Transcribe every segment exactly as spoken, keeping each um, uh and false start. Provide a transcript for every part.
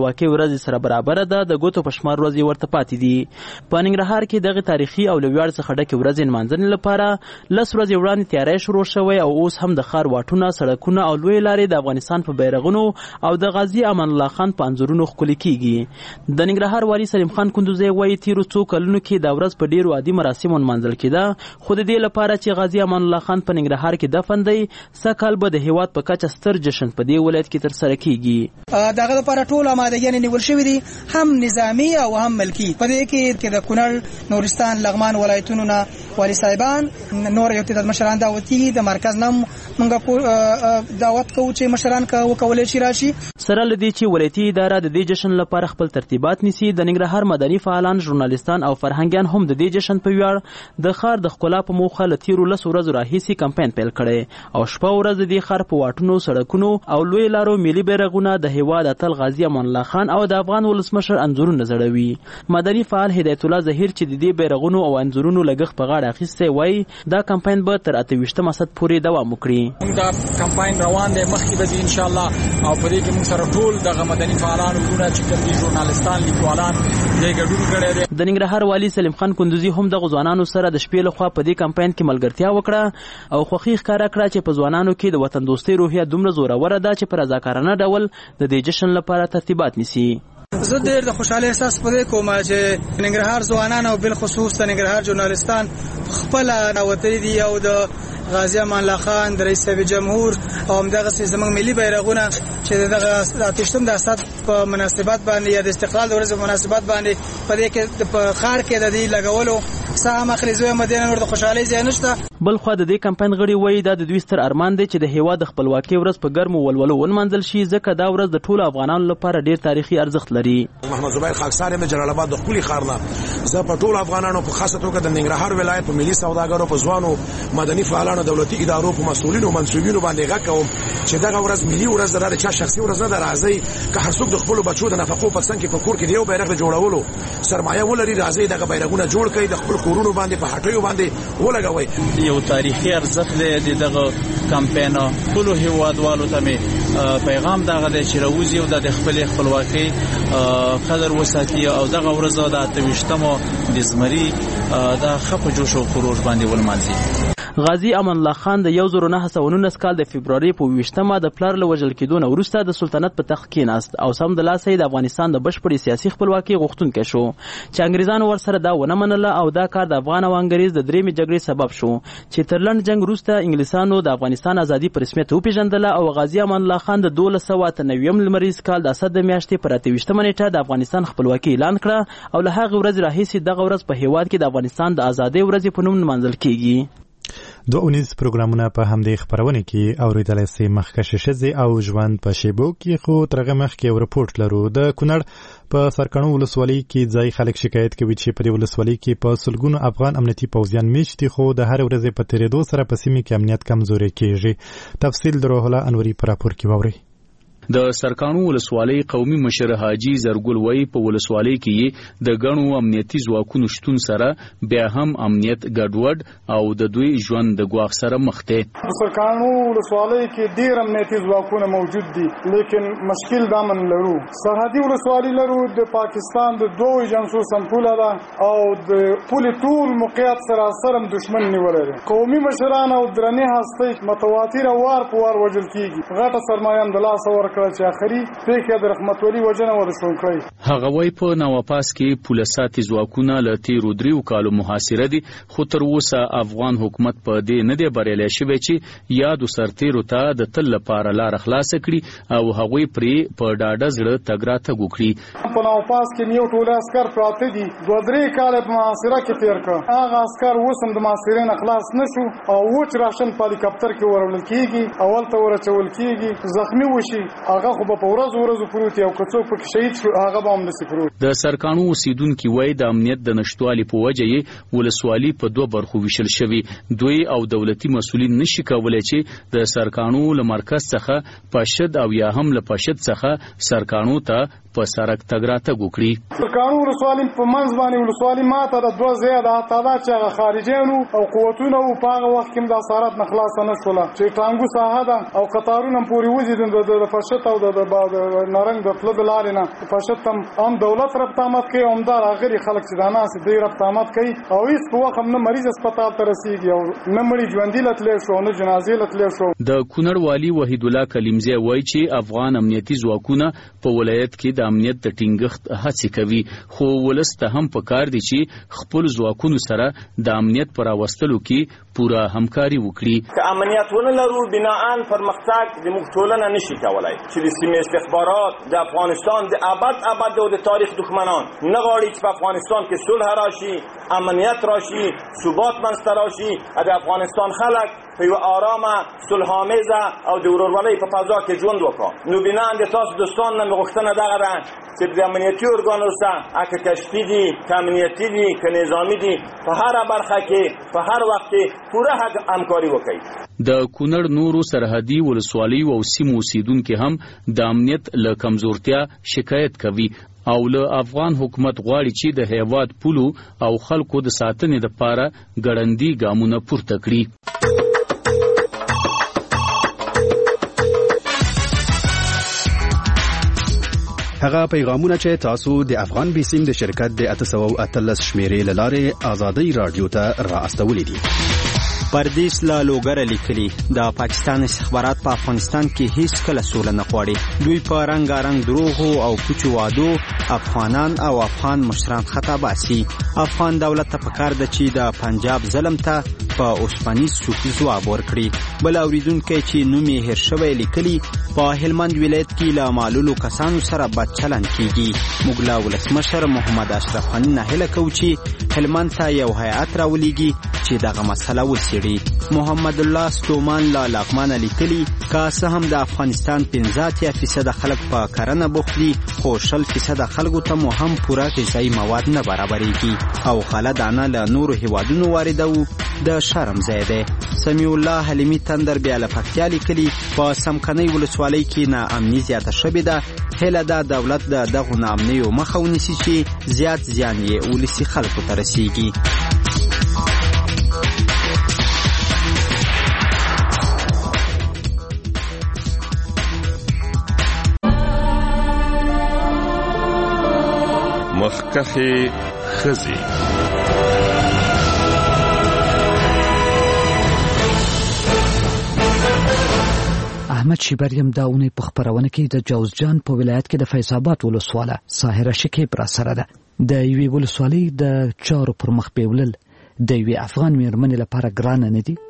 خپلواکۍ ورځ سره برابر ده، د ګوتو په شمار ورځې ورته پاتې دي. په ننګرهار کې دغه تاریخي او له ویاړ څخه ډکې ورځې نمانځنې لپاره لس ورځې وړاندې تیاری شروع شوی او اوس هم د ښار واټونه، سړکونه او لویې لارې د افغانستان په بیرغونو او د غازي امان الله خان په انځورونو ښکلي کیږي. د ننګرهار والي سلیم خان کندوزی وایي تیرو څو کلونو کې دا ورځ په ډیرو عادي مراسمو نمانځل کېده، خو د دې لپاره چې غازي امان الله خان په ننګرهار کې دفن دی، سږکال به د هیواد په کچه ستر جشن په دې ولایت کې ترسره کیږي. دغه لپاره ټول آمادګیانې نیول شوي دي، هم نظامي او هم ملکي. په دې کې د کونړ، نورستان، لغمان ولایتونو نه والي صاحبان، نور یو تعداد مشران دعوتي، د مرکز نه موږ دعوت کوو چې مشران وکولی شي راشي. سره له دې چې ولایتي اداره د دې جشن لپاره خپل ترتیبات نیسي، د ننګرهار مدني فعالان، ژورنالیستان او فرهنګیان هم د دې جشن په ویاړ د ښار د ښکلا په موخه له تیرو لسو ورځو راهیسې کمپاین پیل کړی او شپه ورځ د دې ښار په واټونو، سړکونو او لوی لارو ملي بیرغونه د هیواد اتل غازي امان الله خان او د افغان ولسمشر انځورونه ځړوي. مدني فعال هدایت الله ظهیر چې د دې بیرغونو او انځورونو لګښت په غاړه اخیستی وایي دا کمپاین به تر اته ویشتم اسد پورې دوام وکړي. دا کمپاین روان دی، مخکې به ځي ان شاء الله، او په دې کې موږ سره ټول دغه مدني فعالان ورونه چې کوم دي، ژورنالیستان، لیکوالان دې ګډون کړی دی. د ننګرهار والي سلیم خان کندوزی هم دغه ځوانانو سره د شپې لخوا په دې کمپاین کې ملګرتیا وکړه او خوښي ښکاره کړه چې په ځوانانو کې د وطن دوستۍ روحیه دومره زوروره ده چې په رضاکارانه ډول د دې جشن لپاره ترتیبات نیسي. زه ډېر د خوشحالۍ احساس په دې کوم چې ننګرهار ځوانان او بالخصوص د ننګرهار ژورنالیستان خپله راوتلي دي او د غازي امان الله خان، د رئیس صاحب جمهور او همدغسې زموږ ملي بیرغونه چې دغه اتهشتم د اسد په مناسبت باندې یا د استقلال د ورځې په مناسبت باندې په دې کې په ښار کې د دې لګولو څه هم اخلي. زه وایم دې نور د خوشحالۍ ځای نشته. بل خوا د دې کمپاین غړي وایي دا د دوی ستر ارمان دی چې د هیواد د خپلواکۍ ورځ په ګرمو ولولو ونمانځل شي، ځکه دا ورځ د ټولو افغانانو لپاره ډیر تاریخي ارزښت لري. محمد زبیر خاکسار یم، جلال آباد د ښکلي ښار نه. زه په ټولو افغانانو په خاصه توګه د ننګرهار ولایت په ملي سوداګرو، په ځوانو مدني فعالانو، دولتي ادارو، په مسؤلینو منصوبینو باندې غږ کوم چې دغه ورځ ملي ورځ ده، د چا شخصي ورځ نه ده. راځئ که هر څوک د خپلو بچو د نفقو په څنګ کې په کور کې د یو بیرغ د جوړولو سرمایه ولري، راځئ دغه بیرغونه جوړ کړئ، د خپل کورونو باندې په هټیو باندې ولګوئ. یو تاریخي ارزښت دی دغه کمپاین. ټولو هیوادوالو ته مې پیغام دغه دی چې راوځي او د خپلې خپلواکۍ قدر وساتي او دغه ورځ د اته ویشتمو د زمري د ښه په جوش او خروش باندې ولمانځي. غازي امان الله خان د یو زر نهه سوه نولس کال د فبروري په ویشتمه د پلار له وژل کېدو نه وروسته د سلطنت په تخت کېناست او سم د لاسه د افغانستان د بشپړې سیاسي خپلواکۍ غوښتونکی شو چې انګریزانو ورسره دا ونه منله او دا کار د افغان او انګریز د درېیمې جګړې سبب شو چې تر لنډ جنګ وروسته انګلیسانو د افغانستان ازادي په رسمیت وپېژندله او غازي امان الله خان د دولس سوه اته نوېم لمریز کال د اسد د میاشتې پر اته ویشتمه نیټه د افغانستان خپلواکي اعلان کړه او له هغې ورځې راهیسې دغه ورځ په هیواد کې د افغانستان د ازادۍ ورځې په نوم نمانځل کیږي. دو اونیز پروګرامونه په همدې خپرونه کې اوریدلی سئ. مخکښې ښځې او ژوند په شیبو کې خو تر هغه مخکې یو رپورټ لرو. د کونړ په سرکاڼو ولسوالۍ کې ځایي خلک شکایت کوي چې په دې ولسوالۍ کې په سلګونو افغان امنیتي پوځیان میشت دي، خو د هرې ورځې په تېرېدو سره په سیمې کې امنیت کمزوری کېږي. تفصیل د روح الله انوري په راپور کې واورئ. د سرکاڼو ولسوالۍ قومي مشر حاجي زرګل وای په ولسوالۍ کې د غنو امنیتي ځواکونو شتون سره بیا هم امنیت ګډوډ او د دوی ژوند د ګواښ سره مخ دی. د سرکاڼو ولسوالۍ کې ډېر امنیتي ځواکونه موجود دي، لیکن مشکل دا من لرو. سرحدي ولسوالۍ لرو، د پاکستان د دوه ایجنسو سمپوله ده او د پولې ټول موقعیت سره سره دشمن نیولی دی. قومي مشران او درنې هستۍ متواتره وار په وار وژل کېږي. غټه سرمایه هم د لاسه ورکړه چې آخري پېښه د رحمت ولي وجنه ورسون کړی. هغه وای په نواپاس کې پولیساتي ځواکونه له تیرو دریو کالو محاصره دي، خو تر اوسه افغان حکومت په دې نه دی بریالی شوی چې یادو سرتیرو ته د تل لپاره لاره خلاصه کړي او هغوی پرې په ډاډه زړه تګ راتګ وکړي. په نواپاس کې یو ټول عسکر پراته دي، دوه درې کاله په محاصره کې تېر کړه. هغه عسکر اوس هم د محاصرې نه خلاص نه شو او وچ راشن په هلیکاپټر کې وروړل کېږي، اول ته ورچول کېږي، زخمي وشي هغه خو په ورځ ورځ پروت او کڅو په شهید شو هغه به هم نسی پروت. د سرکاڼو اوسیدونکو وای د امنیت د نشټوالي په وجه یې ولسوالي په دوه برخو ویشل شوی. دوی او دولتي مسؤلین نشي کولای چې د سرکاڼو له مرکز څخه پاشد او یا هم له پاشد څخه سرکاڼو ته په سرک تګ راتګ وکړي. سرکاڼو ولسوالي په منځ باندې ولسوالي ماته د دوه زیاده تعداد چې هغه خارجیانو او قوتونه او په هغه وخت کې د اسارت نه خلاص نه شول چې ټانګو ساحه ده او قطارونه پورې وځي د فشد فحشت او د نارنج د فلب لارې نه فحشت هم دولت ربطامت کوي هم دا غیر خلک چې دا ناس دی ربطامت کوي او هیڅ په وخت نه مریض هسپتال ته رسیږي او نه مړي ژوندي لتلې شو نه جنازې لتلې شو. د کونړ والی وحید الله کلیمزی وایي چې افغان امنیتي ځواکونه په ولایت کې د امنیت د ټینګښت هڅې کوي خو ولسته هم پکار دي چې خپل ځواکونو سره د امنیت پر راوستلو کې پوره همکاري وکړي. که امنیت ونه لرو بناءً پرمختګ د موږ ټولنه نشي کولای چې د سیمې استخبارات د افغانستان د ابد ابد او د تاریخ دښمنان نه غواړي چې په افغانستان کې صلح راشي امنیت راشي ثبات منځته راشي د افغانستان خلک په یو آرامه صلح‌آمیزه او د ورورولۍ په فضا کې ژوند وکړي. نو بنا د تاسو دوستان نه غوښتنه دغه ده چې د امنیتي ارګانو سره اکه کشفي دي که امنیتي دي که نظامي دي په هر برخه کې په هر وخت کې پوره همکاري وکړي. د کونړ نورو سرحدي ولسوالیو او سیمو اوسیدونکو هم د امنیت له کمزورتیا شکایت کوي او له افغان حکومت غواړي چې د هیواد پولو او خلکو د ساتنې لپاره ګړندي ګامونه پورته کړي. هغه پیغامونه چې تاسو د افغان بیسیم د شرکت د اته سوه او اتلس شمیرې له لارې آزادۍ رادیو ته را استولې دي. پردیس لا لوګر لیکلي د پاکستان استخبارات په افغانستان کې هیڅ کله سوله نه غواړي. دوی په رنګارنګ دروغو او پوچو وادو افغانان او افغان مشران خطا باسي. افغان دولت ته پکار ده چې د پنجاب ظلم ته په اوسپنیز سوک ځواب ورکړي. بل اوریدونکو چې نوم یې هیر شوی لیکلي په هلمند ولایت کې له معلولو کسانو سره بد چلند کیږي. موږ له ولسمشر محمد اشرف غني نه هیله کوو چې هلمند ته یو هیئت راولېږي چې دغه مسله وڅېړي. محمد الله ستومان لا لغمان لیکلي که څه هم د افغانستان پنځه اتیا فیصده خلک په کرنه بوخت دي خو شل فیصده خلکو ته مو هم پوره غذایي مواد نه برابرېږي او غله دانه له نورو هیوادونو واردوو د شرم ځای دی. سمیع الله حلیمي تندر بیا له پکتیا لیکلي په سمکنۍ ولسوالۍ کې ناامني زیاته شوې ده. هیله ده دولت د دغو ناامنیو مخه ونیسي چې زیات زیان یې ولسي خلکو ته رسیږي. مخکخي خزي احمد شیبریم دا اونۍ په خپرونه کې د جوزجان په ولایت کې د فیض آباد ولسواله ساحره شکیب را سره ده. د یوې ولسوالۍ د چارو پر مخ بیولل د یوې افغان میرمنې لپاره ګرانه نه دي.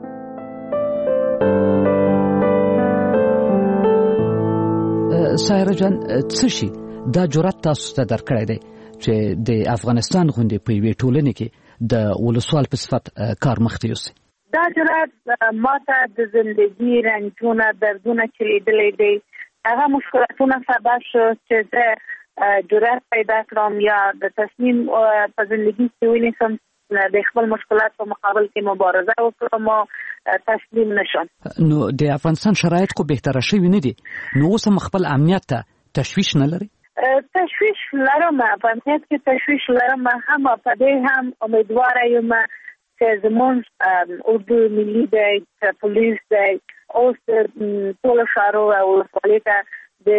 ساحره جان څه شي دا جرأت تاسو ته درکړی دی چې د افغانستان غوندې په یوې ټولنې کې د ولسوال په صفت کار مخته یوسي؟ دا جرأت ما ته د زندگی رنجونه دردونه چې لیدلی دی هغه مشکلاتونه سبب شو چې زه جرأت پیدا کړم یا د تصمیم په زندگی کې ونیسم د خپل مشکلات په مقابل کې مبارزه وکړم او تسلیم نشم. نو د افغانستان شرایط خو بهتره شوي نه دي نو اوس هم خپل امنیت ته تشویش نه لري؟ تشویش لرم په امنیت کې تشویش لرم هم په دې هم امیدواره یم چې زموږ اردو ملي دی پولیس دی اوس ټولو ښارو او ولسوالۍ ته د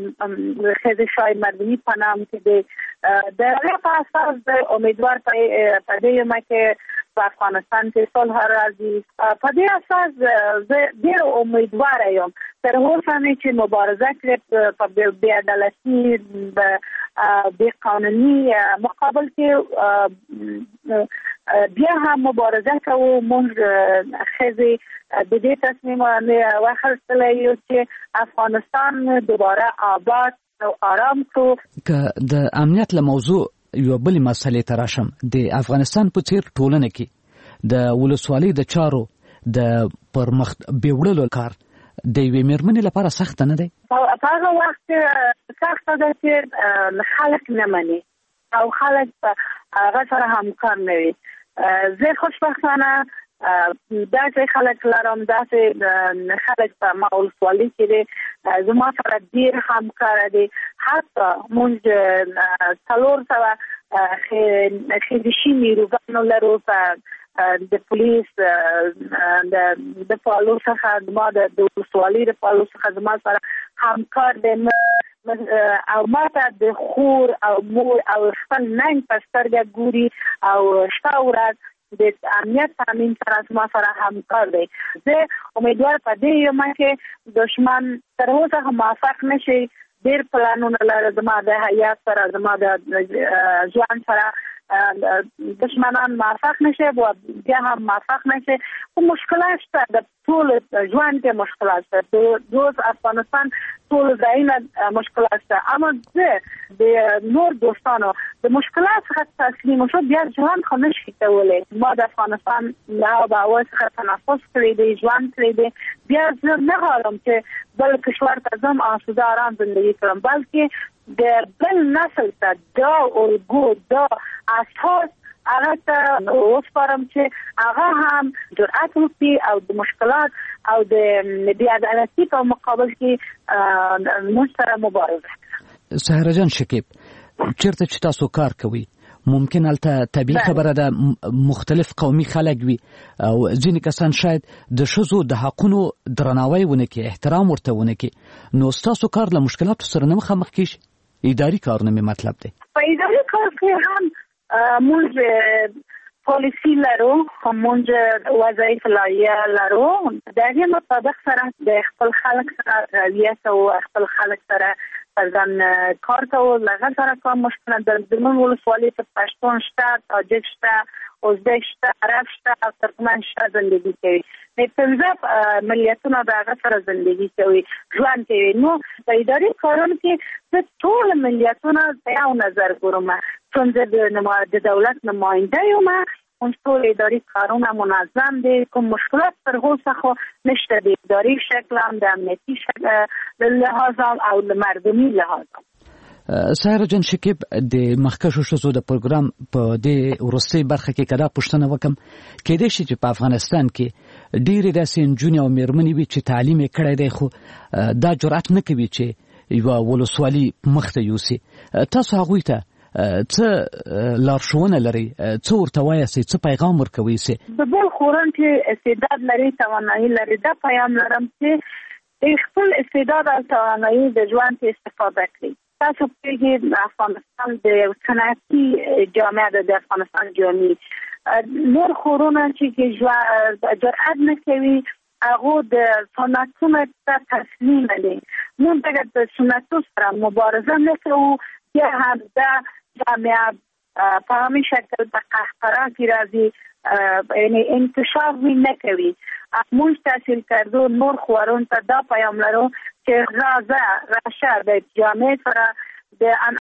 ښځې شای مردمي په نام کې دی د هغې په اساس د امیدوار په دې یم چې په افغانستان کې صلح راځي. په دې اساس زه ډېر امیدواره یم تر اوسه مې چې مبارزه کړې په بې عدالتي بې قانوني مقابل کې بیا هم مبارزه کوو. موږ ښځې د دې تصمیم واخیستلی یو چې افغانستان دوباره آباد او آرام کړو. که د امنیت له موضوع یو بلې مسلې ته راشم د افغانستان په څېر ټولنه کې د ولسوالۍ د چارو د پرمخ بیوړلو کار د یوې مېرمنې لپاره سخته نه دی؟ په هغه وخت کې سخته ده چې خلک نه مني او خلک په هغه سره همکار نه وي. زه خوشبختانه داسې خلک لرم داسې خلک په ما ولسوالۍ کې دي زما سره ډېر همکاره دي. حتی موږ څلور سوه ښځې نیروګانو لرو په د پولیس د فعالو څخه ما د ولسوالۍ د فعالو څخه زما سره همکار دی او ماته د خور او مور او خپل ننګ په سترګه ګوري او شپه ورځ د امنیت تامین سره زما سره همکار دی. زه امیدوار په دې یم چې دشمن تر اوسه موافق نشي. ډېر پلانونه لري زما د حیات سره، زما د ځوان سره دشمنان موافق نشي و بیا هم موافق نشي. خو مشکلات شته، د ټول ژوند کې مشکلات شته، د روز افغانستان ټول ځایونه مشکلات شته. اما زه د نور دوستانو د مشکلات څخه تسلیم شو بیا ژوند خو نشي کولی. ما د افغانستان له آب و هوا څخه تنفس کړی دی، ژوند کړی دی. بیا زه نه غواړم چې بل کشور ته ځم آسوده آرام زندگی کړم، بلکې د بل نسل ته دا الګو دا اساس هغه ته وسپارم چې هغه هم جرأت وکړي او د مشکلات او د بې عدالتۍ په مقابل کې موږ سره مبارزه وکړي. سهره جان شکیب، چیرته چې تاسو کار کوئ ممکن البته طبیعي خبره ده مختلف قومي خلک وي او ځینې کسان شاید د ښځو د حقونو درناوی ونه کړي، احترام ورته ونه کړي، نو ستاسو کار له مشکلاتو سره نه مخامخ کیږي؟ اداري کارونه مې مطلب دی. په اداري کار کې هم موږ پالیسی لرو، موږ وظایف لایحه لرو، د هغې مطابق سره د خپل خلک سره رویه کوو، خپل خلک سره ځان کار کوو. له هغه سره کوم مشکل د زموږ ولسوالۍ کې پښتون شته، تاجک شته، ازبک شته، عرب شته او ترکمن شته زندگی کوي. د پنځه ملیتونو د هغه سره زندگی کوي، ژوند کوي. نو په اداري کارونو کې د ټول ملیتونو په یو نظر ګورم، څنګه د دولت نماینده یم. اون ټول اداري کارونه منظم دي، کوم مشکلات پر اوسه خو نشته. د اداري شکل هم د امنیتي شکل لحاظ او د مردمي لحاظ. سهره جان شکیب، د مخکښو ښځو د پروګرام په دې وروستۍ برخه کې کدا پوښتنه وکم، کېدای شي چې په افغانستان کې ډېرې داسې نجونې او مېرمنې وي چې تعلیم یې کړی دی خو دا جرأت نه کوي چې یوه ولسوالي مخته یوسي. تاسو هغوی ته څه لارښوونه لري، څه ورته وایاستئ، څه پیغام ورکوئ؟ د بل خورن چې استعداد لري، توانایي لري، دا پیغام لرم چې د خپل استعداد او توانایي د ژوند کې استفاده کړي. تاسو پوهیږئ د افغانستان د صنعتي جامعه د افغانستان جامعه نور خورونه چې جرأت نه کوي هغه د صنعتونو ته تسلیم دي. موږ باید د صنعتو سره مبارزه نه کوو، یا هم دا جامعه په همین شکل په قهقرا کې راځي، یعنی انکشاف نه کوي. موږ تحصیل کردو نور خورون ته دا پیام لرو چې راځه راشه د جامعه سره د